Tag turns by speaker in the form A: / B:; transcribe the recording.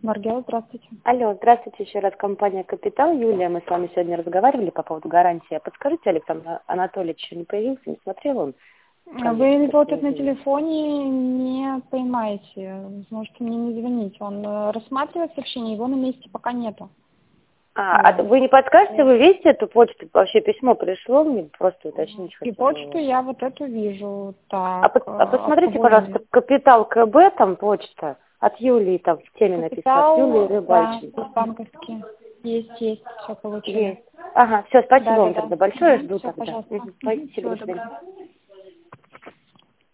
A: Маргела, здравствуйте.
B: Алло, здравствуйте еще раз, компания «Капитал». Юлия, мы с вами сегодня разговаривали по поводу гарантии. Подскажите, Александр Анатольевич еще не появился, не смотрел он?
A: Вы его тут на телефоне не поймаете, можете мне не звонить. Он рассматривает сообщение, его на месте пока нету.
B: А вы не подскажете, вы видите эту почту? Вообще письмо пришло, мне просто уточнить
A: И
B: хотела.
A: почту я вот эту вижу. Так,
B: Посмотрите, пожалуйста, «Капитал КБ», там почта. От Юлии там в теме написано. От Юлии Рыбальченко.
A: Да, банковские. Есть, все получили.
B: Есть. Ага, все, спасибо
A: Да,
B: вам
A: да.
B: тогда большое, жду
A: Все,
B: тогда.
A: пожалуйста.
B: Спасибо,
A: Всего
B: до свидания.
A: доброго.